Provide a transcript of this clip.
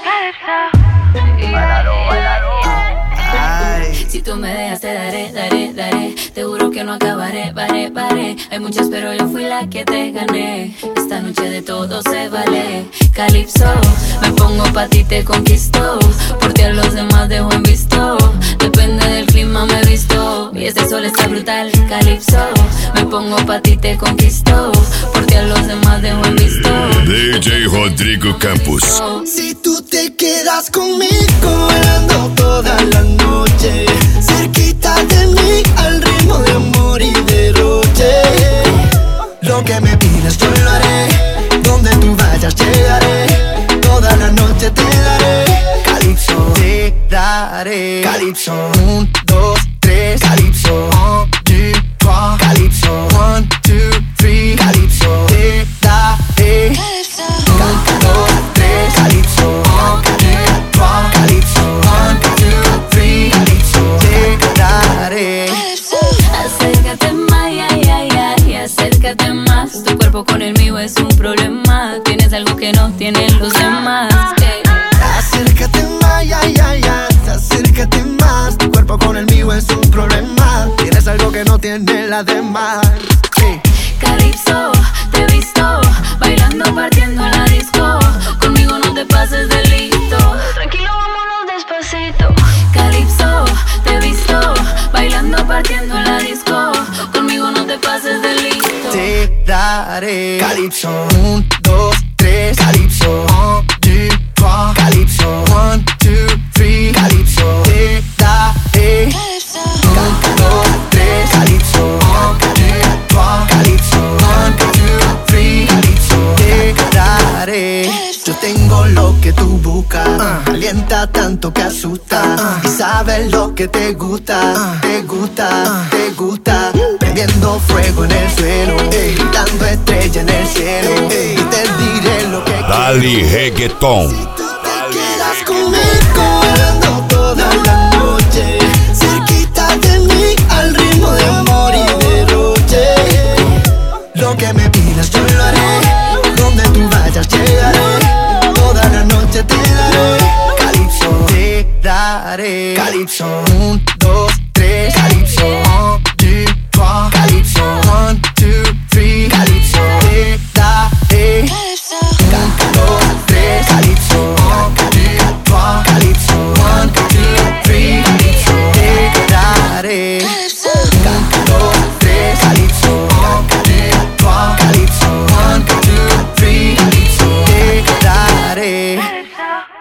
Bailalo, bailalo. Ay. Si tú me dejas te daré, daré, daré. Te juro que no acabaré, baré, baré. Hay muchas pero yo fui la que te gané. Esta noche de todo se vale. Calypso, me pongo pa' ti, te conquisto. Por ti a los demás dejo en visto. Depende del clima me visto. Y este sol está brutal. Calypso, me pongo pa' ti, te conquisto. Por ti a los demás dejo en visto. DJ Rodrigo Campos. Si tú te quedas conmigo bailando toda la noche, cerquita de mí al ritmo de amor y derroche. Lo que me pidas yo lo haré, donde tú vayas llegaré, toda la noche te daré. Calypso, te daré. Calypso, 1, 2, 3. Calypso, 1, 2, 3. Calypso, 1, 2, 3. Calypso, te daré. Calypso, 1, 2, 3. Calypso, 1, 2, 3. Calypso, 1, 2, 3. Calypso, te daré. Acércate más, ya, ya, ya, y acércate más. Tu cuerpo con el mío es un problema. Tienes algo que no tienen los demás. Acércate más, ya, ya, ya. Acércate más. Tu cuerpo con el mío es un problema. Tienes algo que no tiene la demás. Calypso, te he visto bailando, partiendo en la disco. Conmigo no te pases de listo. Tranquilo, vámonos despacito. Calypso, te he visto bailando, partiendo en la disco. Conmigo no te pases de listo. Te daré. Calypso, 1, 2, 3. Calypso, 1, 2, 3. Calypso, 1, 2, 3. Calypso, te daré. 1, 2, 3. Calypso, 1, 2, 3. Calypso, 1, 2, 3. Calypso, te daré. Yo tengo lo que tú buscas, calienta tanto que asusta, y sabes lo que te gusta, te gusta, te gusta. Prendiendo fuego en el suelo, gritando estrella en el cielo, y te diré lo que Dali Reggaeton. Si tú te quedas conmigo bailando toda la noche, cerquita de mí al ritmo de amor y derroche. Lo que me pidas yo lo haré, donde tú vayas llegaré, toda la noche te daré. Calypso, te daré. Calypso, 1, 2, 3. Calypso, 1, 2, 3. Calypso, 1, 2, 3. Calypso, te daré. 1, 2, 3. Calypso, 1, 2, 3. Calypso, 1, 2, 3. Calypso, te daré. 1, 2, 3. Calypso, 1, 2, 3. Calypso, 1, 2, 3. Calypso, te daré.